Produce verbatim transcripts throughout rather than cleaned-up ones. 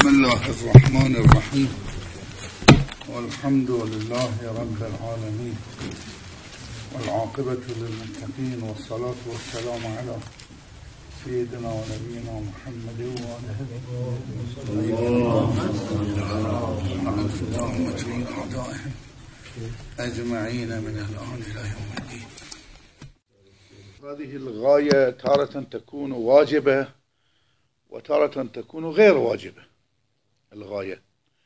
بسم الله الرحمن الرحيم والحمد لله رب العالمين والعاقبة للمتقين والصلاة والسلام على سيدنا ونبينا محمد وآله وصحبه أعدائهم أجمعين من الآن إلى يوم الدين. هذه الغاية تارة تكون واجبة وتارة تكون غير واجبة الغاية،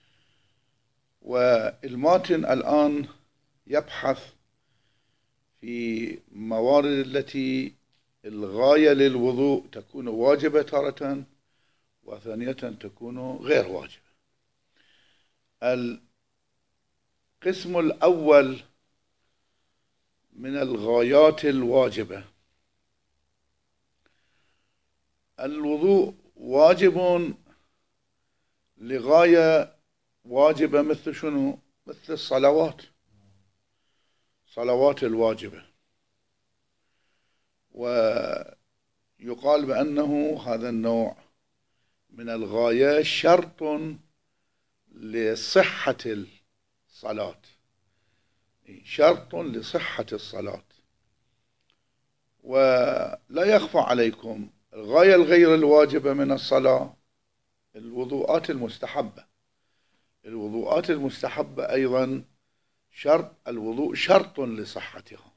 والماتن الآن يبحث في موارد التي الغاية للوضوء تكون واجبة تارة وثانية تكون غير واجبة. القسم الأول من الغايات الواجبة، الوضوء واجب لغاية واجبة مثل شنو؟ مثل الصلوات، صلوات الواجبة، ويقال بأنه هذا النوع من الغاية شرط لصحة الصلاة، شرط لصحة الصلاة. ولا يخفى عليكم الغاية الغير الواجبة من الصلاة الوضوءات المستحبة، الوضوءات المستحبة أيضا شرط، الوضوء شرط لصحتها.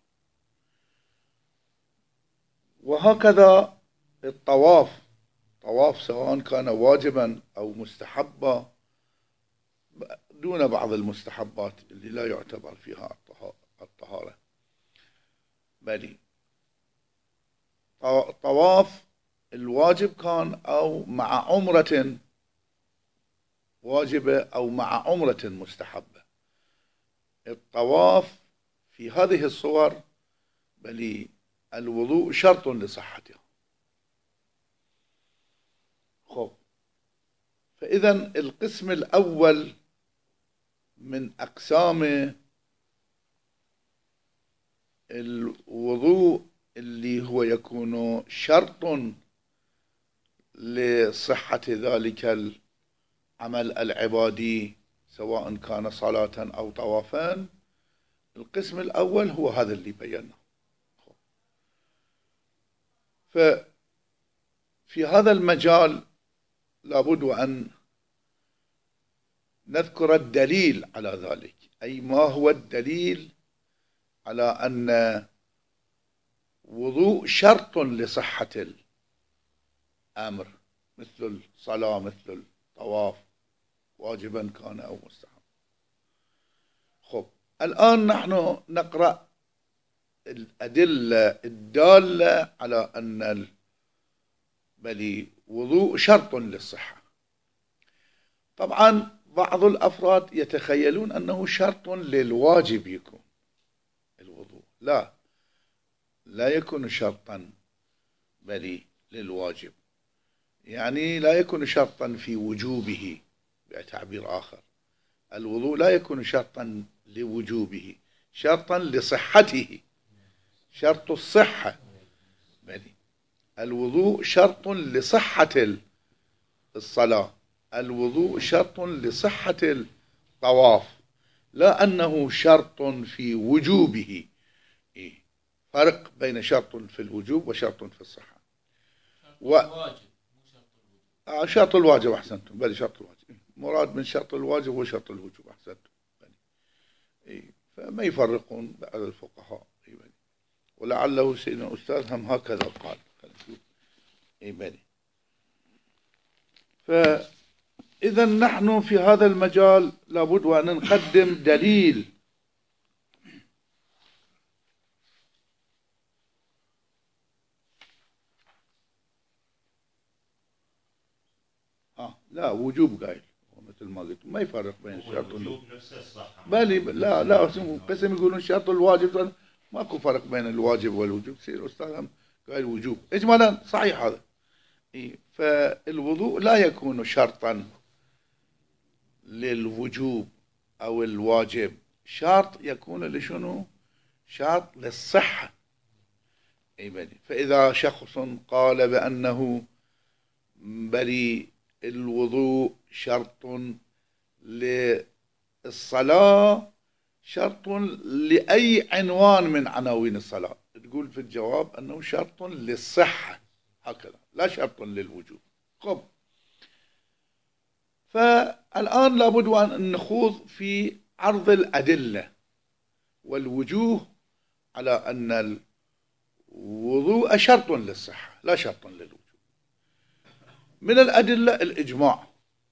وهكذا الطواف، طواف سواء كان واجبا أو مستحبا دون بعض المستحبات اللي لا يعتبر فيها الطهارة، بل طواف الواجب كان أو مع عمرة واجبة أو مع عمرة مستحبة، الطواف في هذه الصور بل الوضوء شرط لصحتها. خب، فإذا القسم الأول من أقسام الوضوء اللي هو يكون شرط لصحة ذلك العمل العبادي سواء كان صلاة أو طوافان، القسم الأول هو هذا اللي بيناه. ففي هذا المجال لابد أن نذكر الدليل على ذلك، أي ما هو الدليل على أن وضوء شرط لصحة الأمر، مثل الصلاة مثل الطواف واجبا كان أو مستحب. خب، الآن نحن نقرأ الأدلة الدالة على أن بل وضوء شرط للصحة. طبعا بعض الأفراد يتخيلون أنه شرط للواجب يكون الوضوء، لا، لا يكون شرطا بل للواجب، يعني لا يكون شرطا في وجوبه. بتعبير آخر، الوضوء لا يكون شرطا لوجوبه، شرطا لصحته، شرط الصحة. بل الوضوء شرط لصحة الصلاة، الوضوء شرط لصحة الطواف، لا أنه شرط في وجوبه. إيه؟ فرق بين شرط في الوجوب وشرط في الصحة. و... الواجب مو شرط الوجوب. آه شرط الواجب أحسنتم، بل شرط الواجب مراد من شرط الواجب وشرط الوجوب أحسنتم. إيه؟ فما يفرقون بعض الفقهاء، إيه؟ ولعله سيدنا الأستاذ هم هكذا قال. إيه بني. فإذا نحن في هذا المجال لابد أن نقدم دليل آه لا وجوب قايل، مثل ما قلت ما يفرق بين الشرط والوجوب نفس الصحة. بالي لا لا قسم يقولون الشرط والواجب، ماكو فرق بين الواجب والوجوب. سير الأستاذ قال وجوب إجمالا صحيح هذا. إيه؟ فالوضوء لا يكون شرطا للوجوب أو الواجب، شرط يكون لشنو؟ شرط للصحة. أي بني. فإذا شخص قال بأنه بل الوضوء شرط للصلاة، شرط لأي عنوان من عناوين الصلاة. تقول في الجواب أنه شرط للصحة هكذا، لا شرط للوجوب. خب، فالآن لابد أن نخوض في عرض الأدلة والوجوه على أن الوضوء شرط للصحة لا شرط للوجوب. من الأدلة الإجماع.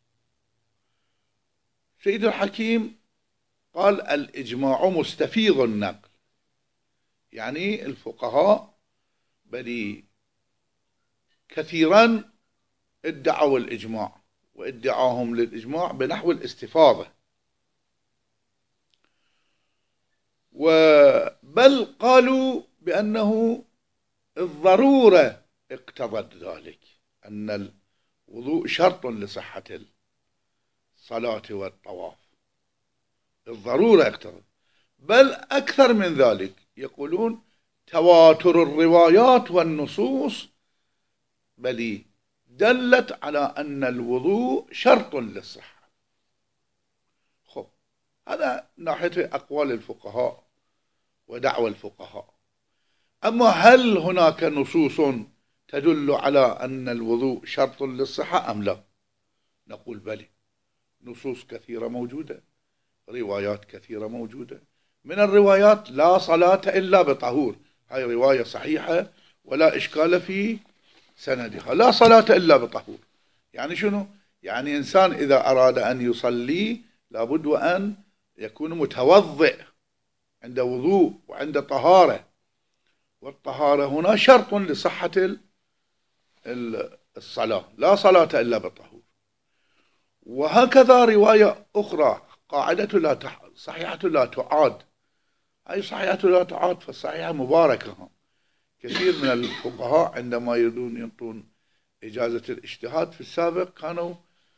سيد الحكيم قال الإجماع مستفيض النقل، يعني الفقهاء بل كثيرا ادعوا الإجماع، وادعاهم للإجماع بنحو الاستفاضة، بل قالوا بأنه الضرورة اقتضت ذلك، أن الوضوء شرط لصحة الصلاة والطواف، الضرورة اقتضت. بل أكثر من ذلك، يقولون تواتر الروايات والنصوص بل دلت على أن الوضوء شرط للصحة. خب، هذا ناحية أقوال الفقهاء ودعوى الفقهاء. أما هل هناك نصوص تدل على أن الوضوء شرط للصحة أم لا؟ نقول بلى، نصوص كثيرة موجودة، روايات كثيرة موجودة. من الروايات لا صلاة إلا بطهور، هاي رواية صحيحة ولا إشكال في سندها، لا صلاة إلا بطهور. يعني شنو؟ يعني إنسان إذا أراد أن يصلي لابد أن يكون متوضئ، عند وضوء وعند طهارة، والطهارة هنا شرط لصحة الصلاة، لا صلاة إلا بطهور. وهكذا رواية أخرى، قاعدة لا تح... صحيحة لا تعاد، أي صحيحة لا تعاد، فالصحيحة مباركة. كثير من الفقهاء عندما يريدون ينطون إجازة الاجتهاد في السابق كانوا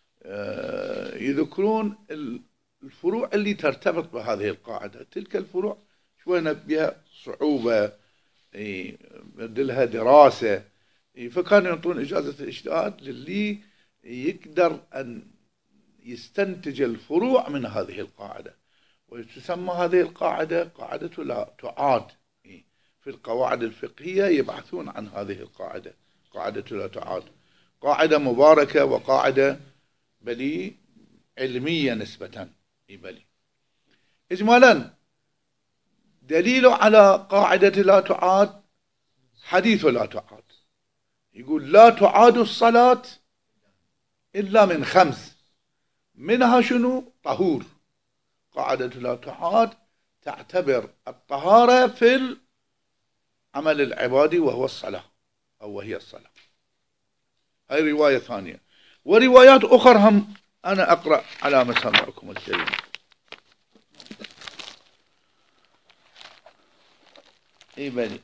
يذكرون الفروع اللي ترتبط بهذه القاعدة. تلك الفروع شوية بها صعوبة، بدلها دراسة، فكانوا ينطون إجازة الاجتهاد للي يقدر أن يستنتج الفروع من هذه القاعدة. وتسمى هذه القاعدة قاعدة لا تعاد. في القواعد الفقهية يبحثون عن هذه القاعدة، قاعدة لا تعاد، قاعدة مباركة وقاعدة بلي علمية نسبة. بلي إجمالا دليل على قاعدة لا تعاد حديث لا تعاد، يقول لا تعاد الصلاة إلا من خمس، منها شنو؟ طهور. قاعدة لا تعاد تعتبر الطهارة في العمل العبادي وهو الصلاة، أو وهي الصلاة. هاي رواية ثانية. وروايات أخرى هم أنا أقرأ على مسامعكم الكريم. إيه بني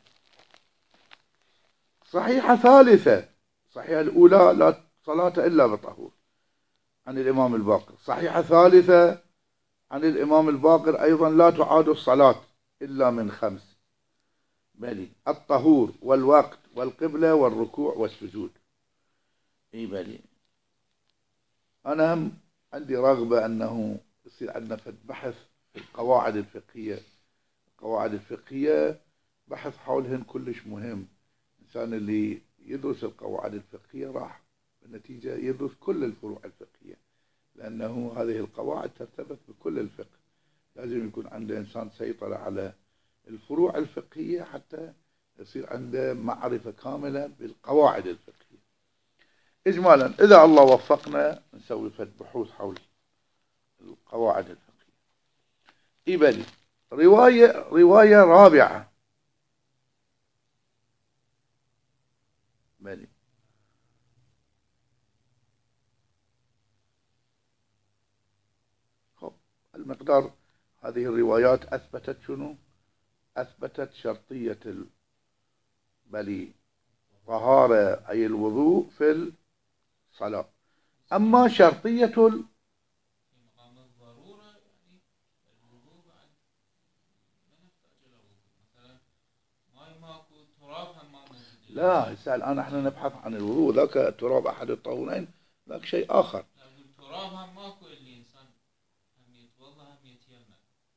صحيحة ثالثة، صحيحة الأولى لا صلاة إلا بطهور عن الإمام الباقر، صحيحة ثالثة عن الإمام الباقر أيضا لا تعاد الصلاة إلا من خمس، بلي الطهور والوقت والقبلة والركوع والسجود. إيه بلي أنا هم عندي رغبة أنه يصير عندنا بحث في القواعد الفقهية. القواعد الفقهية بحث حولهن كلش مهم. الإنسان اللي يدرس القواعد الفقهية راح بالنتيجة يدرس كل الفروع الفقهية، لأنه هذه القواعد ترتبط بكل الفقه. لازم يكون عنده إنسان سيطرة على الفروع الفقهية حتى يصير عنده معرفة كاملة بالقواعد الفقهية. إجمالا إذا الله وفقنا نسوي فد بحوث حول القواعد الفقهية. إبلي رواية رواية رابعة. بلي خب، المقدار هذه الروايات أثبتت شنو؟ أثبتت شرطية ال... بلي طهارة أي الوضوء في الصلاة. أما شرطية ال... لا، هسه الآن احنا نبحث عن الوضوء، ذاك تراب أحد الطهورين ذاك شيء آخر. التراب هم ماكو اللي إنسان هم يتوضأ هم يتيمم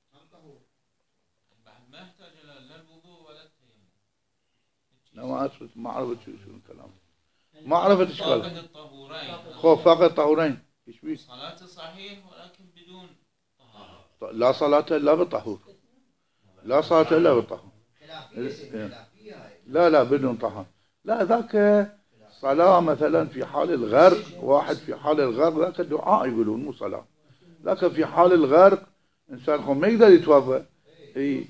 بعد ما يحتاج لا الوضوء ولا التيمم. لا ما أعرف ما عرفت شو شو الكلام، ما عرفت إيش قال. فاقد الطهورين. خو فاقد الطهورين إيش بيه؟ صلاته صحيح ولكن بدون طهارة. لا صلاة إلا بطهور، لا صلاة إلا بطهور. لا لا بدون طهارة. لا ذاك صلاة مثلا في حال الغرق، واحد في حال الغرق ذاك الدعاء يقولون مو صلاة، لكن في حال الغرق إنسان خو ما يقدر يتوضأ، إي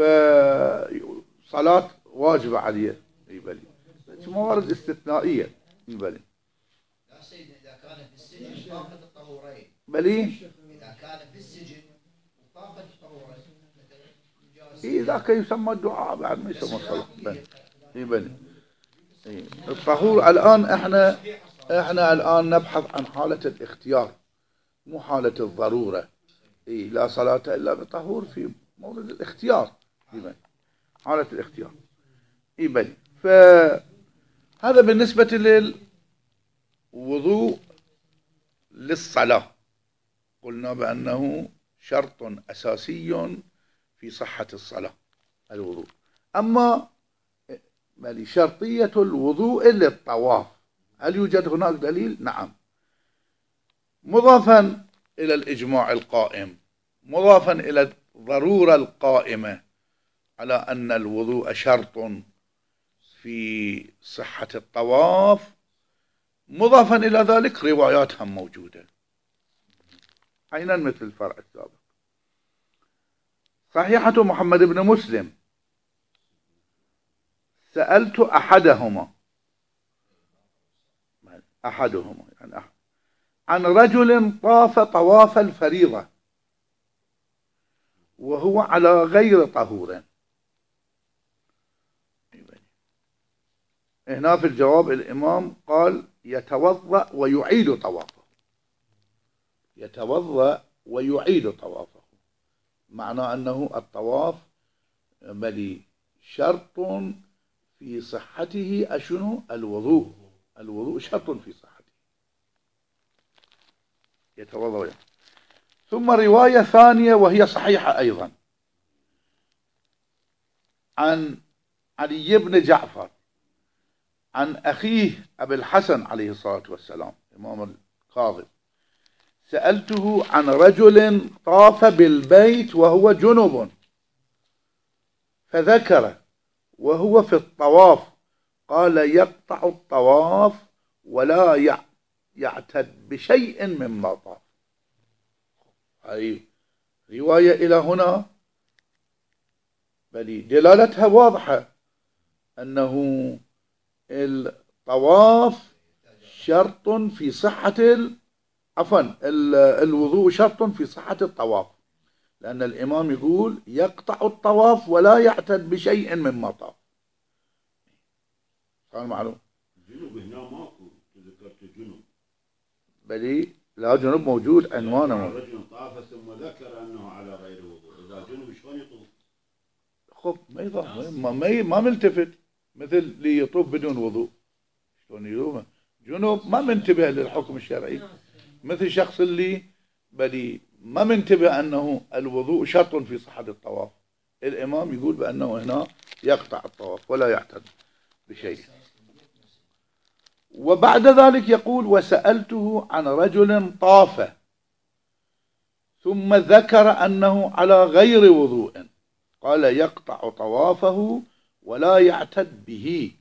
فصلاة واجبة عليه، إي بلي موارد استثنائية، إي بلي. لا سيدنا إذا كان في السجن فاقد الطهورين. بلي إذا كان في السجن فاقد الطهورين. إي ذاك يسمى الدعاء بعد ما يسمى الصلاة. إي بلي. إيه. الطهور الآن احنا احنا الآن نبحث عن حالة الاختيار مو حالة الضرورة. إيه لا صلاة إلا بطهور في مورد الاختيار، إيه حالة الاختيار. إيه بني فهذا بالنسبة للوضوء للصلاة، قلنا بأنه شرط أساسي في صحة الصلاة الوضوء. أما شرطية الوضوء للطواف هل يوجد هناك دليل؟ نعم، مضافا إلى الإجماع القائم، مضافا إلى الضرورة القائمة على أن الوضوء شرط في صحة الطواف، مضافا إلى ذلك روايات هم موجودة عينا مثل الفرع السابق. صحيحة محمد بن مسلم سألت أحدهما أحدهما يعني أحد عن رجل طاف طواف الفريضة وهو على غير طهور. هنا في الجواب الإمام قال يتوضأ ويعيد طوافه، يتوضأ ويعيد طوافه، معنى أنه الطواف بل شرط في صحته أشنو؟ الوضوء، الوضوء شرط في صحته، يتوضأ. ثم رواية ثانية وهي صحيحة أيضا عن علي بن جعفر عن أخيه أبي الحسن عليه الصلاة والسلام إمام الكاظم، سألته عن رجل طاف بالبيت وهو جنب فذكر وهو في الطواف قال يقطع الطواف ولا يعتد بشيء مما طاف. أي رواية إلى هنا بل دلالتها واضحة أنه الطواف شرط في صحة عفوا الوضوء شرط في صحة الطواف، لأن الإمام يقول يقطع الطواف ولا يعتد بشيء مما طاف. صار معلوم؟ جنوب هنا ماكو، ذكرت جنوب بلي لا جنوب موجود عنوانه موجود. رجل طاف ثم ذكر أنه على غير وضوء، إذا جنوب شلون يطوف؟ خب ما يضاف ما ما, ما ملتفت مثل اللي يطوف بدون وضوء، شلون يطوف جنوب ما منتبه للحكم الشرعي، مثل الشخص اللي بلي ما منتبه أنه الوضوء شرط في صحة الطواف، الإمام يقول بأنه هنا يقطع الطواف ولا يعتد بشيء. وبعد ذلك يقول وسألته عن رجل طاف ثم ذكر أنه على غير وضوء قال يقطع طوافه ولا يعتد به.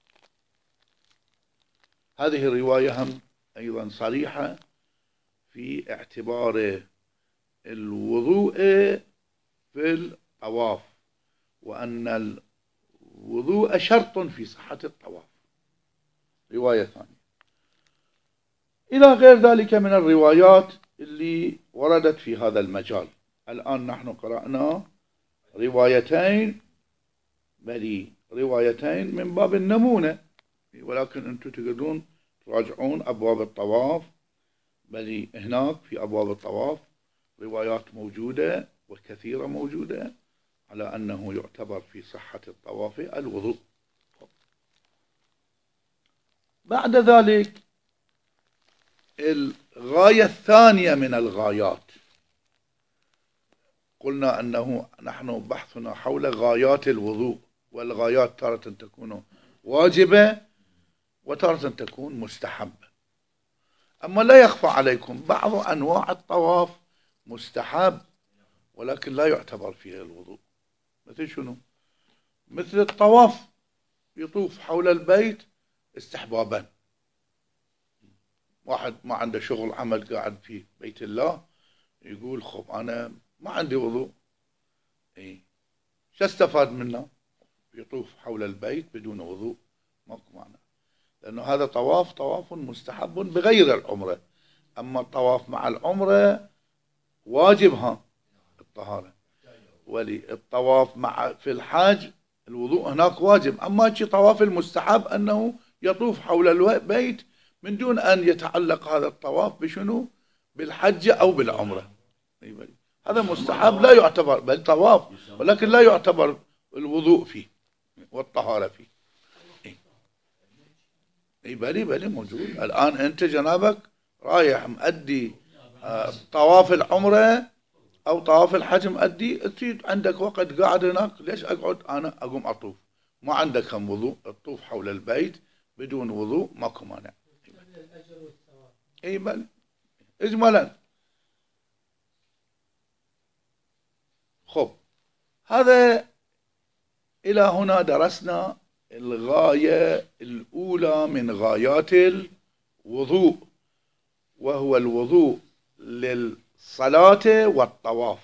هذه الرواية هم أيضا صريحة في اعتبار الوضوء في الطواف، وأن الوضوء شرط في صحة الطواف. رواية ثانية إلى غير ذلك من الروايات اللي وردت في هذا المجال. الآن نحن قرأنا روايتين بل روايتين من باب النمونة، ولكن أنتم تقدرون تراجعون أبواب الطواف، بل هناك في أبواب الطواف روايات موجودة وكثيرة موجودة على أنه يعتبر في صحة الطواف الوضوء. بعد ذلك الغاية الثانية من الغايات، قلنا أنه نحن بحثنا حول غايات الوضوء، والغايات تارة تكون واجبة وتارة تكون مستحبة. أما لا يخفى عليكم بعض أنواع الطواف مستحب ولكن لا يعتبر فيها الوضوء. مثل شنو؟ مثل الطواف يطوف حول البيت استحبابا، واحد ما عنده شغل عمل قاعد في بيت الله يقول خب أنا ما عندي وضوء، إيه شو استفاد منه؟ يطوف حول البيت بدون وضوء، ماكو معنى، لأنه هذا طواف طواف مستحب بغير العمرة. أما الطواف مع العمرة واجبها الطهارة، وللطواف مع في الحاج الوضوء هناك واجب. أما شي طواف المستحب أنه يطوف حول البيت من دون أن يتعلق هذا الطواف بشنو؟ بالحج أو بالعمرة. هذا مستحب لا يعتبر بل طواف، ولكن لا يعتبر الوضوء فيه والطهارة فيه. اي بلي بلي موجود. الآن أنت جنابك رايح مؤدي آه طواف العمرة أو طواف الحج مؤدي، تريد عندك وقت قاعد هناك، ليش أقعد أنا أقوم أطوف؟ ما عندك هم وضوء، الطوف حول البيت بدون وضوء ماكو مانع. اي بلي إجمالا. خب هذا إلى هنا درسنا الغاية الأولى من غايات الوضوء، وهو الوضوء للصلاة والطواف.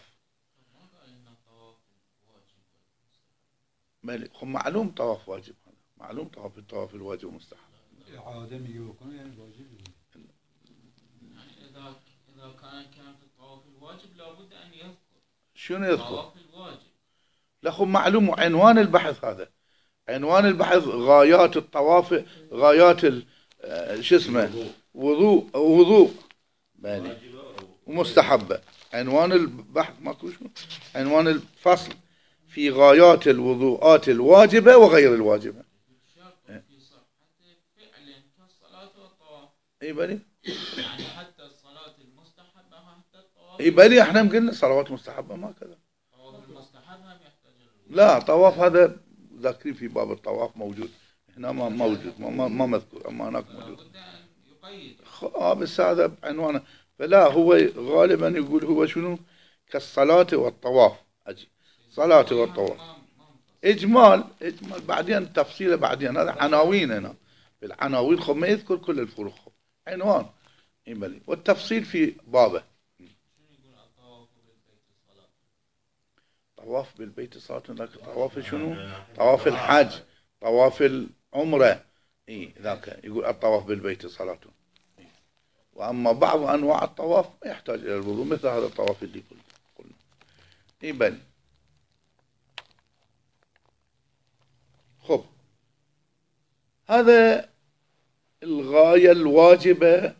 خب معلوم طواف واجب، هذا معلوم طواف الطواف الواجب مستحب. العادم يكون يعني واجب. يعني إذا إذا كان كان في الطواف الواجب لابد أن يذكر شنو يذكر؟ الطواف الواجب. لا خب معلوم، عنوان البحث هذا، عنوان البحث غايات الطواف، غايات شو اسمه وضوء وضوء بالي ومستحبة. عنوان البحث ماكو شو، عنوان الفصل في غايات الوضوءات الواجبة وغير الواجبة. في صحة فعل كالصلاة والطواف. اي بلي يعني حتى الصلاة المستحبة حتى الطواف. اي بلي احنا مقلنا صلوات مستحبة ما كذا. الطواف المستحب هم يحتاج الوضوء. لا طواف هذا ذاكرين في باب الطواف موجود، هنا ما موجود، ما, ما, ما مذكور، اما هناك موجود. لابد أن يقيد. اه بس هذا بعنوانه، فلا هو غالبا يقول هو شنو؟ كالصلاة والطواف. أجي صلاة والطواف إجمال إجمال بعدين تفصيله بعدين، هذا عناوين هنا بالعناوين خب ما يذكر كل الفروق، خب عنوان يبلي والتفصيل في بابه. طواف بالبيت صلاة، ذاك طواف شنو؟ طواف الحج، طواف العمرة، إيه ذاك يقول الطواف بالبيت صلاة. وأما بعض أنواع الطواف ما يحتاج إلى الوضوء، مثل هذا الطواف اللي قلنا. إيه بل خب هذا الغاية الواجبة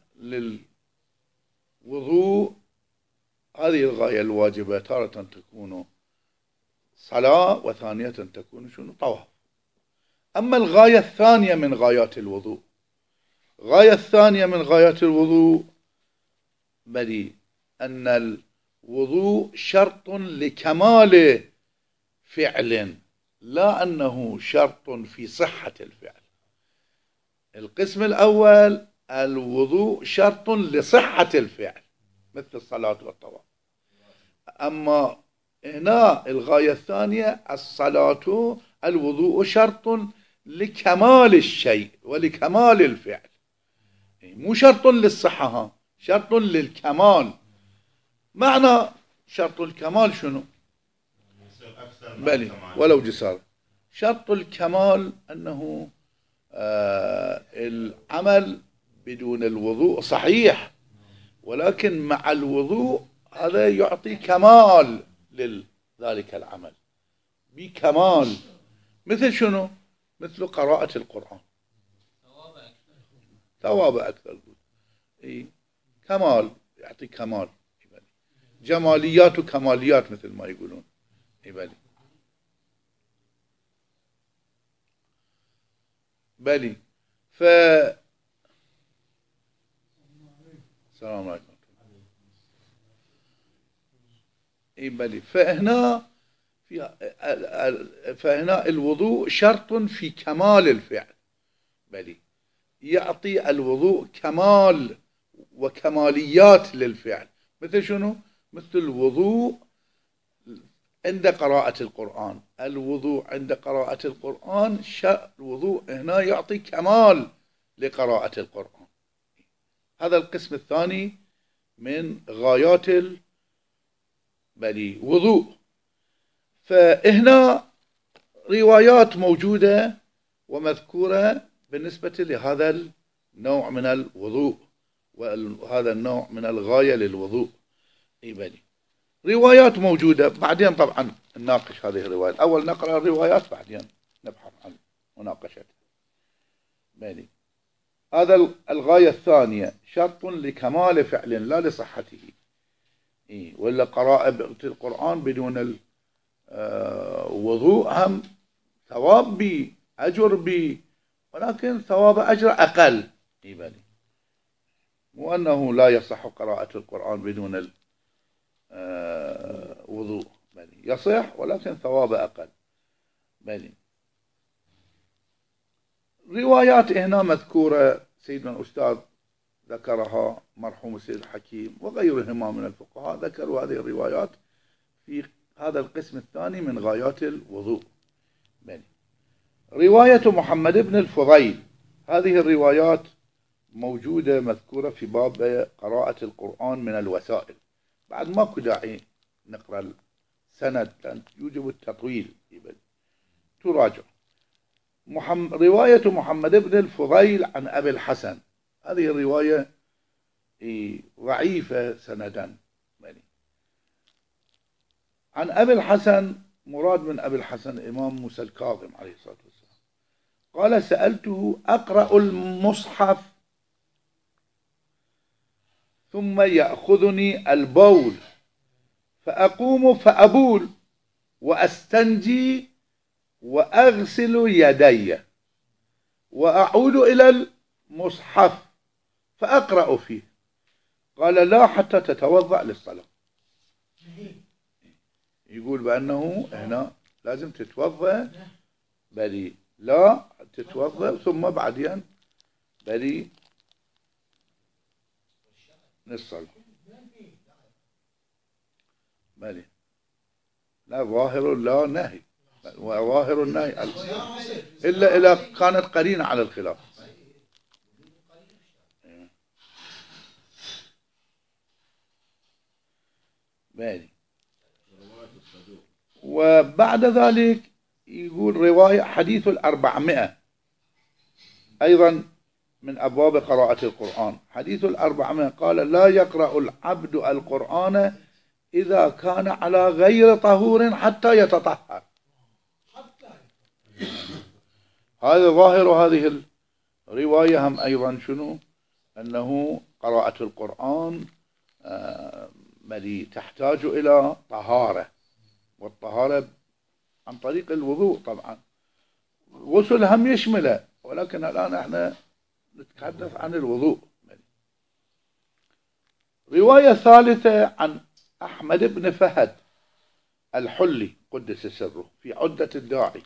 للوضوء. هذه الغاية الواجبة تارة تكون صلاة وثانية تكون شنو؟ طواف. أما الغاية الثانية من غايات الوضوء، الغاية الثانية من غايات الوضوء بدي أن الوضوء شرط لكمال فعل، لا أنه شرط في صحة الفعل. القسم الأول الوضوء شرط لصحة الفعل مثل الصلاة والطواف. أما هنا الغاية الثانية الصلاة الوضوء شرط لكمال الشيء ولكمال الفعل، مو شرط للصحة، شرط للكمال. معنى شرط الكمال شنو؟ بلي ولو جسار. شرط الكمال أنه آه العمل بدون الوضوء صحيح، ولكن مع الوضوء هذا يعطي كمال لذلك العمل بكمال. مثل شنو؟ مثل قراءة القرآن، ثواب أكثر. إيه؟ كمال، يعطي كمال، جماليات وكماليات مثل ما يقولون. بلي بلي ف السلام عليكم. اي بلي فهنا في فهنا الوضوء شرط في كمال الفعل، بلي يعطي الوضوء كمال وكماليات للفعل. مثل شنو؟ مثل الوضوء عند قراءة القرآن، الوضوء عند قراءة القرآن الوضوء هنا يعطي كمال لقراءة القرآن. هذا القسم الثاني من غايات بلي وضوء. فهنا روايات موجودة ومذكورة بالنسبة لهذا النوع من الوضوء وهذا النوع من الغاية للوضوء. اي بلي روايات موجودة، بعدين طبعا نناقش هذه الروايات. أول نقرأ الروايات بعدين نبحث عن مناقشتها. بلي هذا الغاية الثانية شرط لكمال فعل لا لصحته. إيه ولا قراءة القرآن بدون الوضوء هم ثواب بي أجر بي، ولكن ثواب أجر أقل. إيه بلي مو أنه لا يصح قراءة القرآن بدون الوضوء، بلي يصح ولكن ثواب أقل. بلي روايات هنا مذكورة، سيدنا الأستاذ ذكرها، مرحوم السيد الحكيم وغيرهما من الفقهاء ذكروا هذه الروايات في هذا القسم الثاني من غايات الوضوء. بني. رواية محمد بن الفضيل، هذه الروايات موجودة مذكورة في باب قراءة القرآن من الوسائل. بعد ماكو داعي نقرأ السند لأن يوجب التطويل، تراجع. محمد رواية محمد بن الفضيل عن أبي الحسن، هذه الرواية ضعيفة سندا. عن أبي الحسن، مراد من أبي الحسن إمام موسى الكاظم عليه الصلاة والسلام، قال سألته أقرأ المصحف ثم يأخذني البول فأقوم فأبول وأستنجي وأغسل يدي وأعود إلى المصحف فأقرأ فيه. قال لا حتى تتوضأ للصلاة. يقول بأنه هنا لازم تتوضأ، بلي لا تتوضأ ثم بعدين بلي نصلي. بلي لا ظاهر لا نهي، وظاهر النهي إلا إذا كانت قرينة على الخلاف. بلي وبعد ذلك يقول رواية حديث الأربعمائة أيضا من أبواب قراءة القرآن. حديث الأربعمائة قال لا يقرأ العبد القرآن إذا كان على غير طهور حتى يتطهر. هذا ظاهر هذه الرواية هم أيضا شنو؟ أنه قراءة القرآن ملي تحتاج إلى طهارة، والطهارة عن طريق الوضوء طبعا. غسل هم يشمله، ولكن الآن احنا نتحدث عن الوضوء. رواية ثالثة عن أحمد بن فهد الحلي قدس سره في عدة الداعي،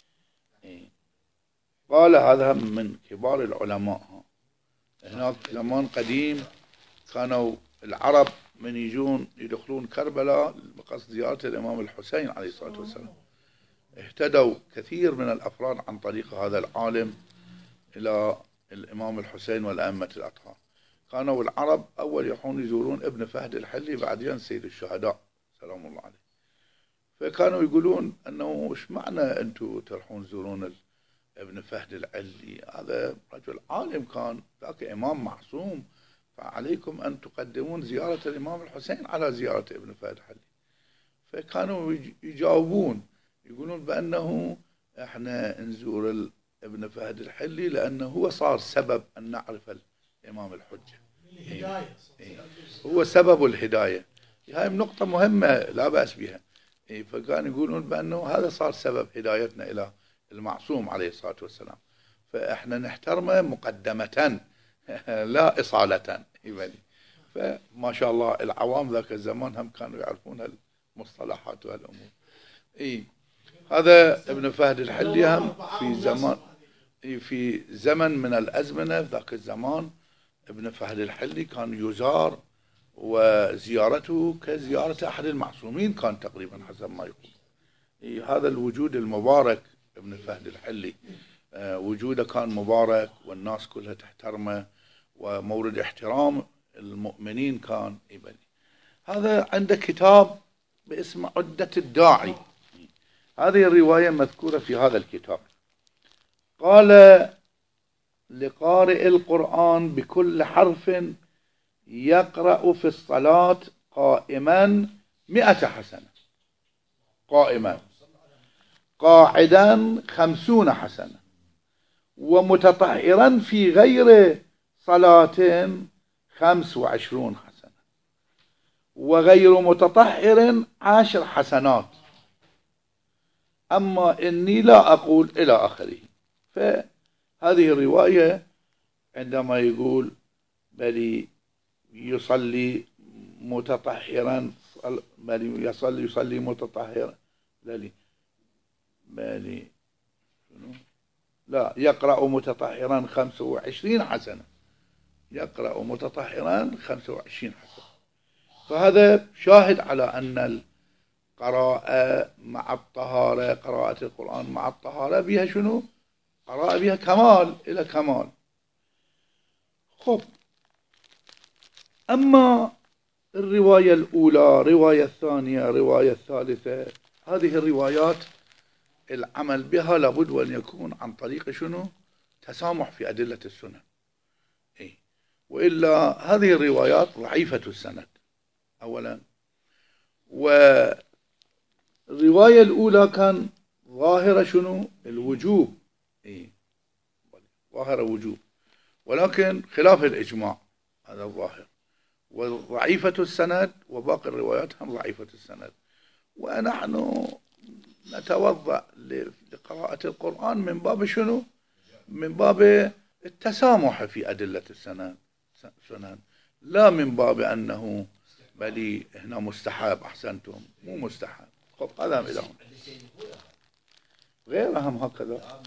قال هذا من كبار العلماء. هناك زمان قديم كانوا العرب من يجون يدخلون كربلاء بقصد زيارة الإمام الحسين عليه الصلاة والسلام، اهتدوا كثير من الأفراد عن طريق هذا العالم إلى الإمام الحسين والأئمة الأطهار. كانوا العرب أول يروحون يزورون ابن فهد الحلي، بعدين سيد الشهداء سلام الله عليه. فكانوا يقولون أنه إيش معنى أنتم تروحون تزورون ابن فهد الحلي؟ هذا رجل عالم كان، ذاك إمام معصوم، فعليكم أن تقدمون زيارة الإمام الحسين على زيارة ابن فهد الحلي. فكانوا يجاوبون يقولون بأنه احنا نزور ابن فهد الحلي لأنه هو صار سبب أن نعرف الإمام الحجة، إيه إيه هو سبب الهداية. هاي نقطة مهمة لا بأس بها. إيه فكانوا يقولون بأنه هذا صار سبب هدايتنا إلى المعصوم عليه الصلاة والسلام، فإحنا نحترمه مقدمة لا إصالة. فما شاء الله العوام ذاك الزمان هم كانوا يعرفون المصطلحات والأمور. إيه هذا ابن فهد الحلي هم في زمان في زمن من الأزمنة ذاك الزمان ابن فهد الحلي كان يزار، وزيارته كزيارة أحد المعصومين كان تقريبا حسب ما يقول. إيه هذا الوجود المبارك ابن فهد الحلي، آه وجوده كان مبارك والناس كلها تحترمه، ومورد احترام المؤمنين كان إبلي. هذا عنده كتاب باسم عدة الداعي، هذه الرواية مذكورة في هذا الكتاب. قال لقارئ القرآن بكل حرف يقرأ في الصلاة قائما مئة حسنة، قائما، قاعدا خمسون حسنة، ومتطهرا في غير صلاة خمس وعشرون حسنة، وغير متطهر عشر حسنات، أما إني لا أقول إلى آخره. فهذه الرواية عندما يقول بل يصلي متطهرا، بل يصلي يصلي متطهرا، بل بل لا يقرأ متطهرا خمس وعشرين حسنة، يقرأ متطهرا خمس وعشرين حسنة. فهذا شاهد على أن القراءة مع الطهارة، قراءة القرآن مع الطهارة بها شنو؟ قراءة بها كمال إلى كمال. خب، أما الرواية الأولى، رواية الثانية، رواية الثالثة، هذه الروايات العمل بها لابد وأن يكون عن طريق شنو؟ تسامح في أدلة السنن. إيه؟ وإلا هذه الروايات ضعيفة السند أولا. والرواية الأولى كان ظاهرة شنو؟ الوجوب. إيه؟ ظاهرة وجوب، ولكن خلاف الإجماع، هذا الظاهر. وضعيفة السند، وباقي الروايات هم ضعيفة السند. ونحن نتوضأ لقراءة القرآن من باب شنو؟ من باب التسامح في أدلة السنن، لا من باب أنه بلي هنا مستحب. أحسنتم، مو مستحب. خب هذا إلهم غيرهم هكذا.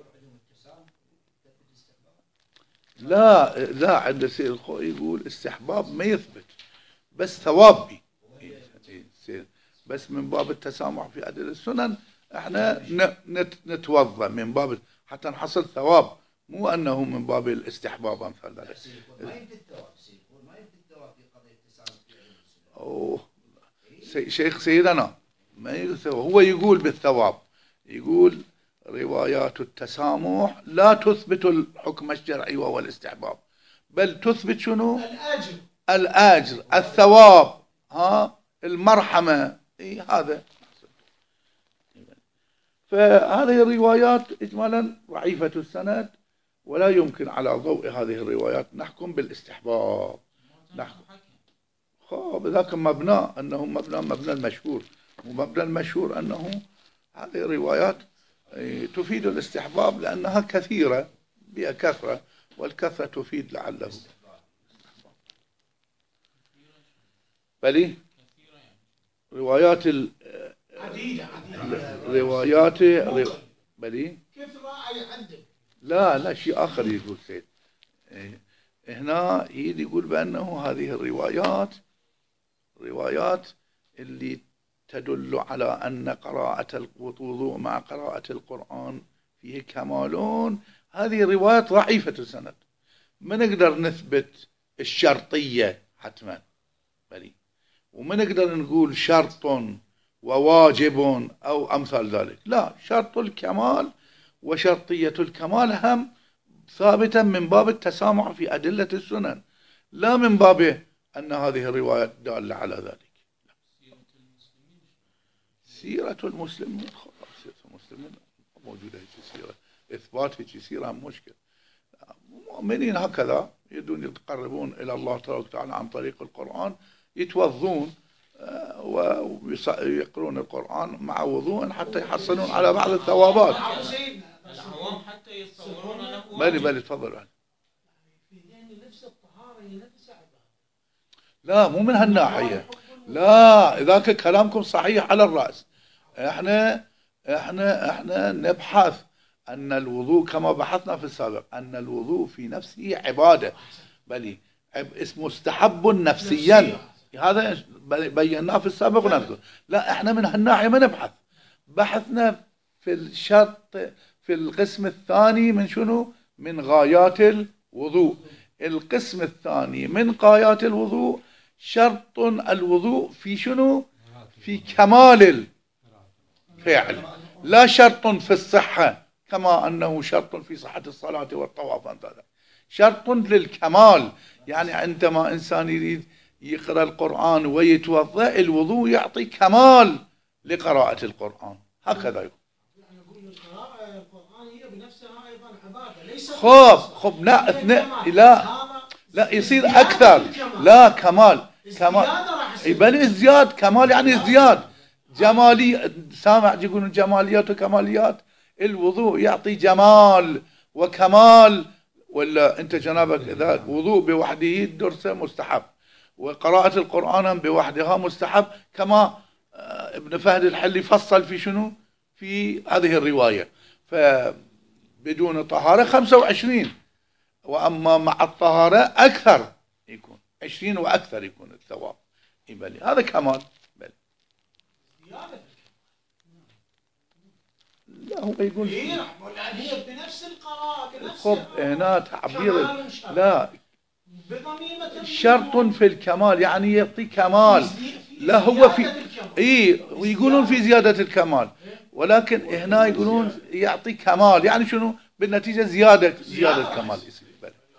لا لا، عند سيد الخوئي يقول استحباب ما يثبت، بس ثواب بي، بس من باب التسامح في أدلة السنن احنا نتوضا من باب حتى نحصل ثواب، مو انه من باب الاستحباب امثال ذلك. ما يمكن الثواب، ما يمكن الثواب في قضيه التسامح في أدلة السنن. اوه شيخ سيدنا ما يثوب. هو يقول بالثواب، يقول روايات التسامح لا تثبت الحكم الشرعي وهو الاستحباب، بل تثبت شنو؟ الأجر، الأجر، الثواب، ها، المرحمة. إيه هذا. فهذه الروايات إجمالا ضعيفة السند، ولا يمكن على ضوء هذه الروايات نحكم بالاستحباب. نحكم خب ذاك مبنى أنه مبنى مبنى المشهور، ومبنى المشهور أنه هذه الروايات تفيد الاستحباب لأنها كثيرة، بها كثرة، والكثرة تفيد لعله. بلي روايات ال عديدة روايات بلي كيف رأي عندك؟ لا لا، شيء آخر يقول سيد. هنا يقول بأنه هذه الروايات روايات اللي تدل على أن قراءة الوضوء مع قراءة القرآن فيه كمالون، هذه روايات ضعيفة السند، ما نقدر نثبت الشرطية حتما، بلي وما نقدر نقول شرط وواجب أو أمثال ذلك. لا، شرط الكمال وشرطية الكمال هم ثابتا من باب التسامح في أدلة السنن، لا من باب أن هذه الروايات دالة على ذلك. سيرة المسلمين خلاص، سيرة المسلمين موجودة هيك سيرة، إثبات هيك سيرة مشكلة. المؤمنين هكذا يدون يتقربون إلى الله تبارك وتعالى عن طريق القرآن، يتوضون ويقرون القرآن مع وضوء حتى يحصلون على بعض الثوابات. العوام حتى يتصورون انه بالي بالي تفضل. يعني نفس الطهارة هي نفس عبادة. لا مو من هالناحية، لا ذاك كلامكم صحيح على الرأس. احنا احنا احنا نبحث ان الوضوء كما بحثنا في السابق ان الوضوء في نفسه عبادة، بل اسمه مستحب نفسيا، هذا بيناه في السابق ونذكر. لا احنا من هالناحية ما نبحث، بحثنا في الشرط في القسم الثاني من شنو؟ من غايات الوضوء. القسم الثاني من غايات الوضوء شرط الوضوء في شنو؟ في كمال الفعل، لا شرط في الصحة كما أنه شرط في صحة الصلاة والطواف، شرط للكمال. يعني عندما إنسان يريد يقرأ القرآن ويتوضأ الوضوء يعطي كمال لقراءة القرآن، هكذا يقول. يعني نقول القراءة القرآنية بنفسها أيضا عبادة، ليس خب خب لا اثناء لا لا يصير أكثر، لا كمال كمال بل ازدياد، كمال يعني ازدياد جمالي. سامع يقولون جماليات وكماليات، الوضوء يعطي جمال وكمال. ولا انت جنابك اذا وضوء بوحده درسه مستحب، وقراءة القرآن بوحدها مستحب، كما ابن فهد الحلي فصل في شنو؟ في هذه الرواية. فبدون طهارة خمسة وعشرين، وأما مع الطهارة أكثر يكون عشرين وأكثر يكون الثواب. بلي هذا كمال. بلي لا هو يقول هي بنفس القراءة بنفس خب هنا تعبير لا شرط في الكمال، يعني يعطي كمال. لا هو في اي ويقولون في زيادة الكمال، ولكن هنا يقولون يعطي كمال، يعني شنو؟ بالنتيجة زيادة زيادة كمال يصير.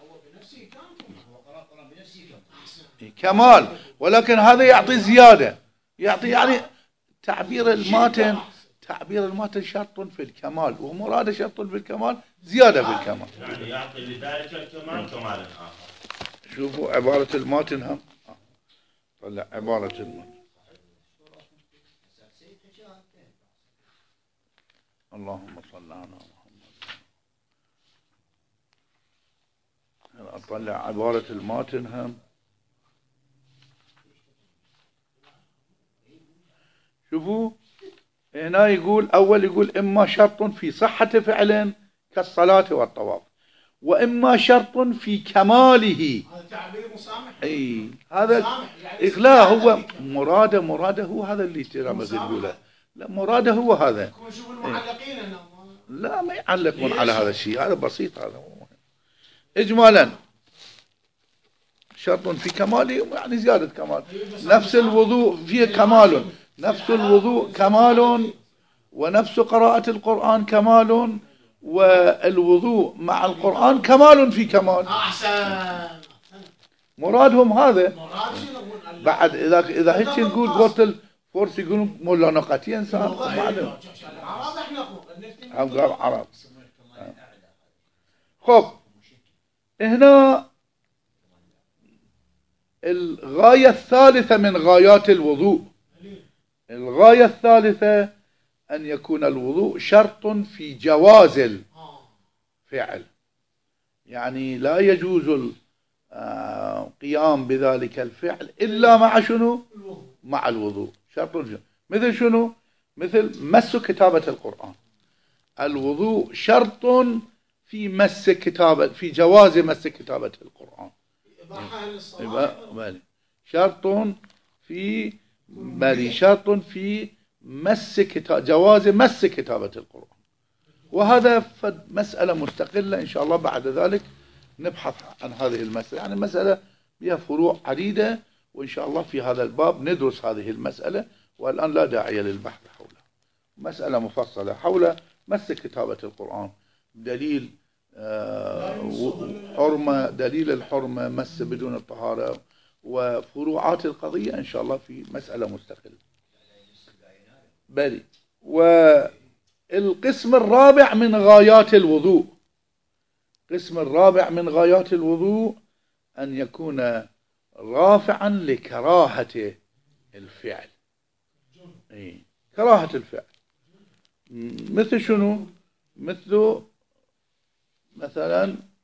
كمال، ولكن هذا يعطي زيادة، يعطي يعني تعبير الماتن تعبير الماتن شرط في الكمال، ومراد شرط في الكمال زيادة في الكمال، يعني يعطي لذلك الكمال كمالا آخر. شوفوا عبارة الماتن هم طلع عبارة الماتن. اللهم صل على محمد. أطلع عبارة الماتن هم. شوفوا هنا يقول أول يقول إما شرط في صحة فعل كالصلاة والطواف، وإما شرط في كماله. هذا تعبير مسامح. أي هذا يعني لا هو مراده مراده هو هذا اللي ترى مثل يقوله. لا مراده هو هذا. شوف المعلقين هنا. لا ما يعلقون على هذا الشيء، هذا بسيط. هذا إجمالا شرط في كماله يعني زيادة كمال. نفس الوضوء فيه كمال، نفس الوضوء كمال، ونفس قراءة القرآن كمال، والوضوء مع القرآن كمال في كمال. أحسن. مرادهم هذا. مراد بعد إذا إذا هيك نقول قلت الفرس يقولون مولا نقتين صار معلم. العرب احنا هم قال عرب. خب هنا الغاية الثالثة من غايات الوضوء، الغاية الثالثة أن يكون الوضوء شرط في جواز الفعل، يعني لا يجوز القيام بذلك الفعل إلا مع شنو؟ مع الوضوء. شرط مثل شنو؟ مثل مس كتابة القرآن. الوضوء شرط في مس كتابة في جواز مس كتابة القرآن. شرط في بل شرط في مس كتاب جواز مس كتابة القرآن، وهذا مسألة مستقلة إن شاء الله. بعد ذلك نبحث عن هذه المسألة، يعني مسألة بها فروع عديدة، وإن شاء الله في هذا الباب ندرس هذه المسألة، والآن لا داعي للبحث حولها. مسألة مفصلة حول مس كتابة القرآن، دليل حرمة، دليل الحرمة، مس بدون الطهارة، وفروعات القضية إن شاء الله في مسألة مستقلة. بلي والقسم الرابع من غايات الوضوء، القسم الرابع من غايات الوضوء أن يكون رافعا لكراهة الفعل. إيه؟ كراهة الفعل مثل شنو؟ مثل مثلا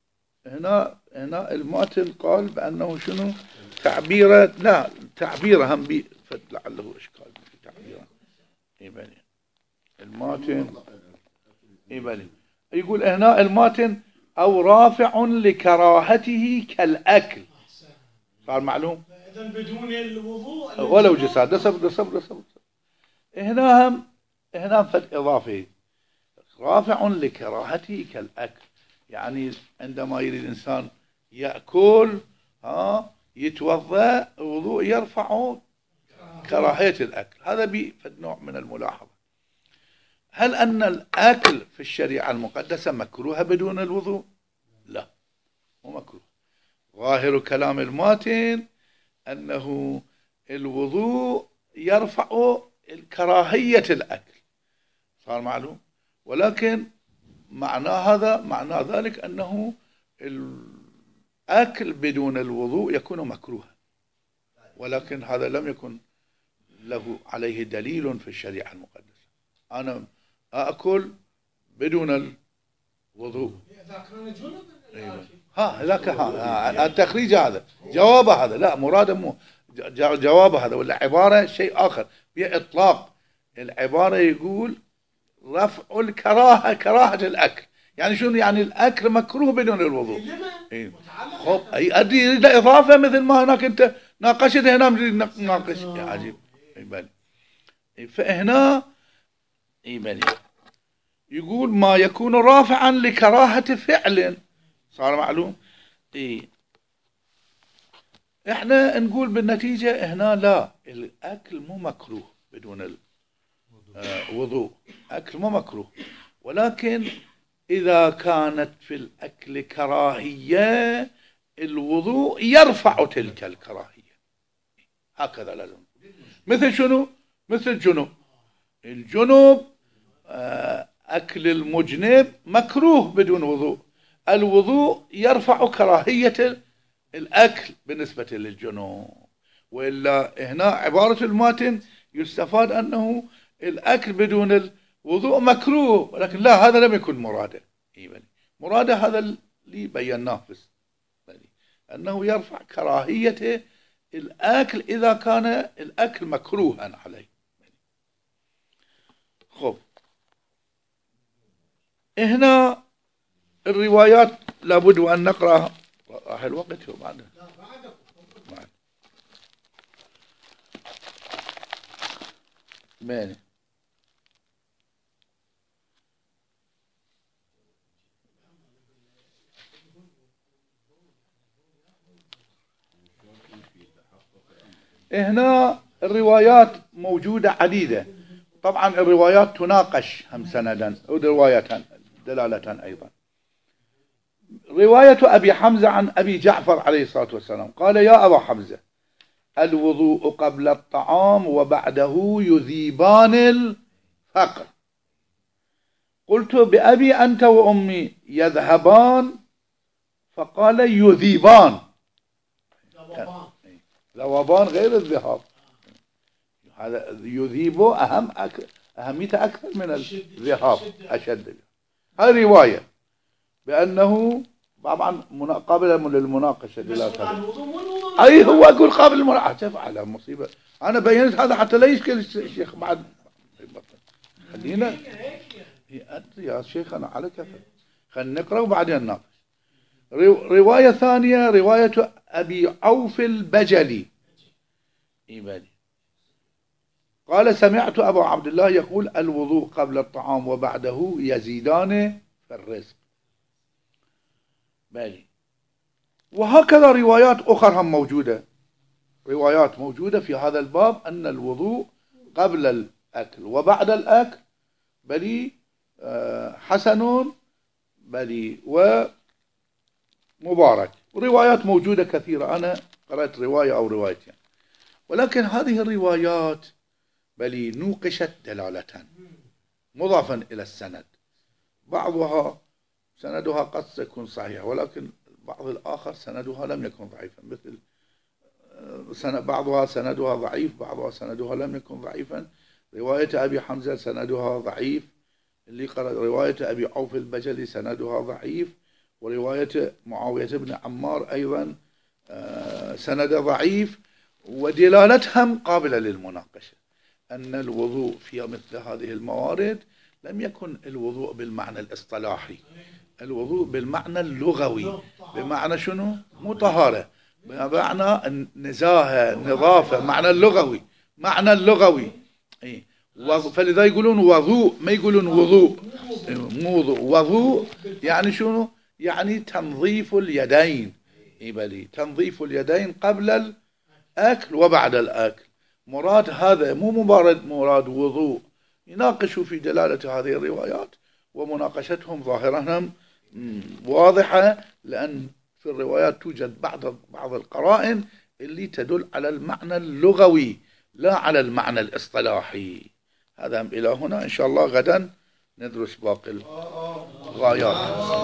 هنا هنا الماتن قال بأنه شنو تعبيره، لا تعبيره هم بي لعله إشكال في تعبيره. إيبالي الماتن إيبالي يقول هنا الماتن أو رافع لكراهته كالأكل، صار معلوم؟ إذا بدون الوضوء ولو جساد ده صبر صبر صبر. هنا هم هنا فد إضافي رافع لكراهته كالأكل، يعني عندما يريد الإنسان يأكل ها يتوضأ الوضوء يرفع كراهية الأكل، هذا بفد نوع من الملاحظة. هل أن الأكل في الشريعة المقدسة مكروه بدون الوضوء؟ لا مو مكروه. ظاهر كلام الماتن أنه الوضوء يرفع كراهية الأكل، صار معلوم؟ ولكن معنى هذا معنى ذلك أنه الأكل بدون الوضوء يكون مكروها، ولكن هذا لم يكن له عليه دليل في الشريعة المقدسة. أنا أأكل بدون الوضوء إذا كان جنب. أيوة. ها ذاك ها التخريج هذا جواب هذا، لا مراده مو جواب هذا، ولا عبارة شيء آخر بإطلاق. العبارة يقول رفع الكراهة كراهة الأكل، يعني شنو يعني الأكل مكروه بدون الوضوء. إيه. خب أي أدري يريد إضافة مثل ما هناك أنت ناقشت هنا نريد ناقش. يا عجيب. يبالي فهنا يبالي يقول ما يكون رافعا لكراهة فعل، صار معلوم. إيه إحنا نقول بالنتيجة هنا لا، الأكل مو مكروه بدون الوضوء، أكل مو مكروه، ولكن إذا كانت في الأكل كراهية الوضوء يرفع تلك الكراهية، هكذا لازم. مثل شنو؟ مثل الجنوب. الجنوب أكل المجنب مكروه بدون وضوء، الوضوء يرفع كراهية الأكل بالنسبة للجنوب. وإلا هنا عبارة الماتن يستفاد أنه الأكل بدون الوضوء مكروه، ولكن لا، هذا لم يكن مراده. مراده هذا اللي بيناه بس، أنه يرفع كراهية الأكل إذا كان الأكل مكروها عليه. خب هنا الروايات لابد أن نقرأ. راح الوقت وبعد بعد ماني هنا الروايات موجودة عديدة، طبعا الروايات تناقش هم سندا ورواية دلالة أيضا. رواية أبي حمزة عن أبي جعفر عليه الصلاة والسلام قال: يا أبا حمزة، الوضوء قبل الطعام وبعده يذيبان الفقر. قلت: بأبي أنت وأمي، يذهبان؟ فقال: يذيبان. ذوبان غير الذهاب، هذا يذيب أهم أك... أهميته أكثر من الذهاب، أشد. هذه رواية بأنه طبعا قابل للمناقشة دلالة. أي هو أقول قابل للمناقشة على مصيبة. أنا بينت هذا حتى لا يشكل الشيخ بعد. خلينا يا شيخ أنا على كفر، خلينا نقرأ وبعدين نناقش. رواية ثانية رواية أبي عوف البجلي إيماني قال: سمعت أبا عبد الله يقول: الوضوء قبل الطعام وبعده يزيدان في الرزق. بالي. وهكذا روايات أخرى هم موجودة، روايات موجودة في هذا الباب أن الوضوء قبل الأكل وبعد الأكل بلي حسن بلي ومبارك. روايات موجودة كثيرة، أنا قرأت رواية أو روايتين، ولكن هذه الروايات بلي نوقشت دلالة مضافا إلى السند، بعضها سندها قد يكون صحيح، ولكن بعض الآخر سندها لم يكن ضعيفا، مثل سند بعضها سندها ضعيف، بعضها سندها لم يكن ضعيفا. رواية أبي حمزة سندها ضعيف، اللي قرأ رواية أبي عوف البجلي سندها ضعيف، ورواية معاوية بن عمار أيضا سند ضعيف، ودلالتهم قابلة للمناقشة، أن الوضوء في مثل هذه الموارد لم يكن الوضوء بالمعنى الاصطلاحي، الوضوء بالمعنى اللغوي، بمعنى شنو؟ مو طهارة، بمعنى نزاهة، نظافة، معنى اللغوي، معنى اللغوي. فلذا يقولون وضوء، ما يقولون وضوء، مو وضوء. وضوء يعني شنو؟ يعني تنظيف اليدين، إبلي تنظيف اليدين قبل الأكل وبعد الأكل. مراد هذا مو مبارد مراد وضوء. يناقشوا في دلالة هذه الروايات، ومناقشتهم ظاهرهم واضحة، لأن في الروايات توجد بعض بعض القرائن اللي تدل على المعنى اللغوي لا على المعنى الاصطلاحي. هذا إلى هنا، إن شاء الله غدا ندرس باقي الغايات.